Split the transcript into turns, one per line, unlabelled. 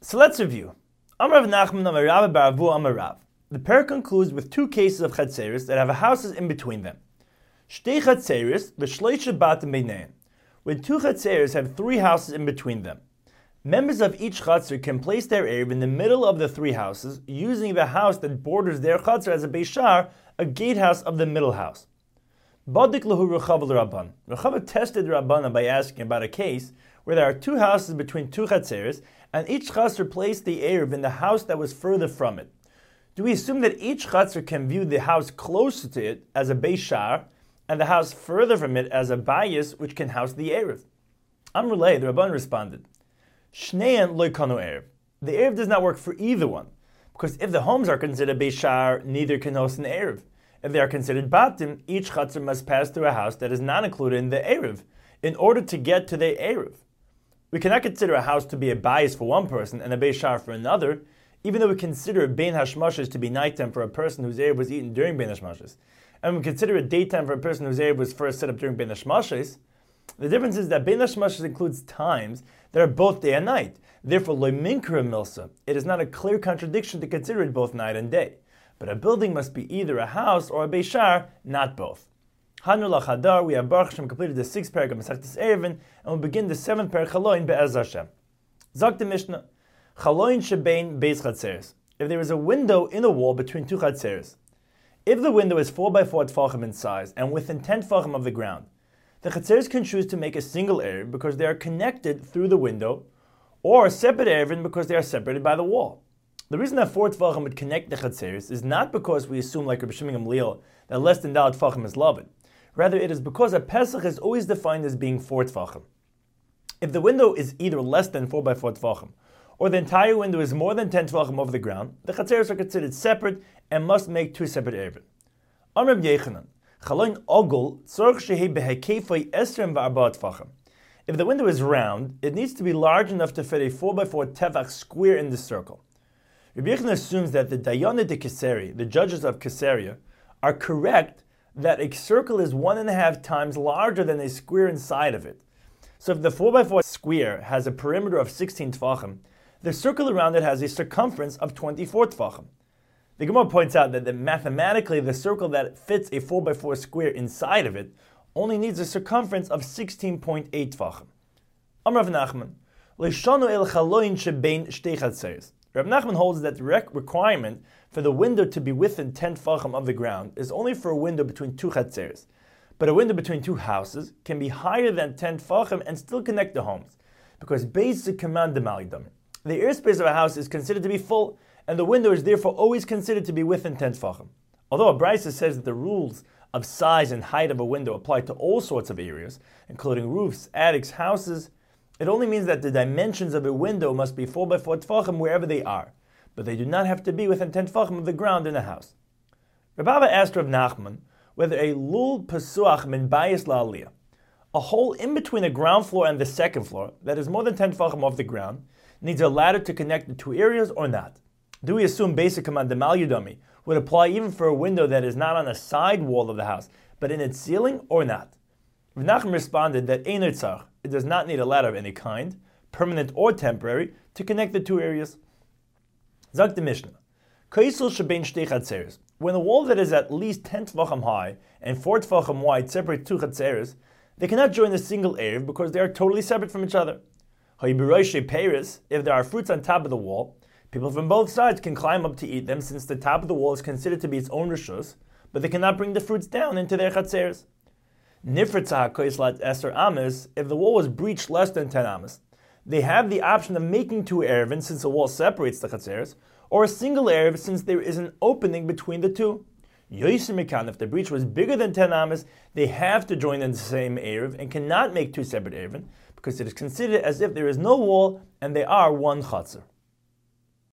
So let's review. Amar Rav Nachman Amar Rav bar Avu Amar Rav. The parak concludes with two cases of chatzeris that have houses in between them. Shtei chatzeris v'shleisha batim beinein. When two chatzeris have three houses in between them. Members of each chatzer can place their erev in the middle of the three houses, using the house that borders their chatzer as a beishar, a gatehouse of the middle house. Badik lahu Rechava l'Rabban. Rechava tested Rabbanan by asking about a case where there are two houses between two chatzeris, and each chatzer placed the erev in the house that was further from it. Do we assume that each chatzer can view the house closer to it as a beishar, and the house further from it as a bayis, which can house the erev? Amrulay, the Rabban responded, Shnein lo kanu erev. The erev does not work for either one, because if the homes are considered beishar, neither can host an erev. If they are considered batim, each chatzer must pass through a house that is not included in the erev in order to get to the erev. We cannot consider a house to be a bayis for one person and a beishar for another, even though we consider bein hashmashes to be nighttime for a person whose erev was eaten during bein hashmashes, and we consider it daytime for a person whose erev was first set up during bein hashmashes. The difference is that bein hashmashes includes times that are both day and night. Therefore, lo minkra milsa, it is not a clear contradiction to consider it both night and day. But a building must be either a house or a beishar, not both. Hanu lachadar, we have Baruch Hashem completed the 6th parak of Masechtas Erevin, and we'll begin the 7th parak Chaloin be'ez Hashem. Zok the Mishnah, Chaloin shebein beis chatzeres. If there is a window in a wall between two chatzeres, if the window is 4x4 tfachim in size and within 10 tfachim of the ground, the chatzeres can choose to make a single erev because they are connected through the window, or a separate erevin because they are separated by the wall. The reason that 4 tfachim would connect the chatzeres is not because we assume, like Rabbi Shimon Gamliel, that less than Dalet tfachim is loved. Rather, it is because a Pesach is always defined as being 4 tfachim. If the window is either less than 4x4 tfachim, or the entire window is more than 10 tfachim over the ground, the chatzeres are considered separate and must make 2 separate erevin. Amr Rabbi Yechanan, Chaloin ogul tzorch shehi behekefei esrem v'arba tfachim. If the window is round, it needs to be large enough to fit a 4x4 tefach square in the circle. Rabbi Yechanan assumes that the Dayanim de Keseri, the judges of Caesarea, are correct that a circle is 1.5 times larger than a square inside of it. So if the 4x4 square has a perimeter of 16 tfachim, the circle around it has a circumference of 24 tfachim. The Gemara points out that mathematically the circle that fits a 4x4 square inside of it only needs a circumference of 16.8 tfachim. Amar Rav Nachman, Leishanu el chaloin shebein shtei chatzeres. Rav Nachman holds that the requirement for the window to be within 10 tfachim of the ground is only for a window between two chatzeres, but a window between two houses can be higher than 10 tfachim and still connect the homes, because basic command the malidam. The airspace of a house is considered to be full, and the window is therefore always considered to be within 10 tfachim. Although a brisa says that the rules of size and height of a window apply to all sorts of areas, including roofs, attics, houses, it only means that the dimensions of a window must be 4x4 tfachim wherever they are, but they do not have to be within 10 tfachim of the ground in a house. Rav Abba asked Rav Nachman whether a lul pasuach min bayis la'aliyah, a hole in between the ground floor and the second floor that is more than 10 tfachim off the ground, needs a ladder to connect the two areas or not. Do we assume basic command the mal yudami would apply even for a window that is not on a side wall of the house, but in its ceiling or not? Rav Nachman responded that ein tzarich, it does not need a ladder of any kind, permanent or temporary, to connect the two areas. Zak the Mishnah, Kaisel shebein shtei chatzeres. When a wall that is at least 10 tfachim high and 4 tfachim wide separate two chatzeres, they cannot join a single erev because they are totally separate from each other. If there are fruits on top of the wall, people from both sides can climb up to eat them, since the top of the wall is considered to be its own rishus, but they cannot bring the fruits down into their chatzeres. If the wall was breached less than 10 amas, they have the option of making 2 erevin, since the wall separates the chatzeres, or a single erev, since there is an opening between the two. If the breach was bigger than 10 amas, they have to join in the same erev and cannot make 2 separate erevin, because it is considered as if there is no wall and they are one chatzer.